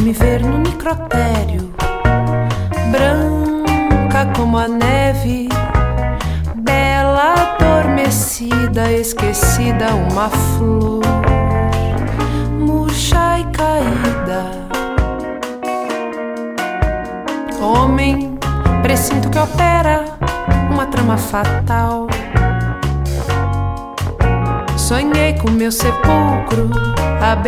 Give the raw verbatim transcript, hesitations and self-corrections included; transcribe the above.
me ver no necrotério, branca como a neve, bela, adormecida, esquecida, uma flor murcha e caída. Homem, presinto que opera uma trama fatal. Sonhei com meu sepulcro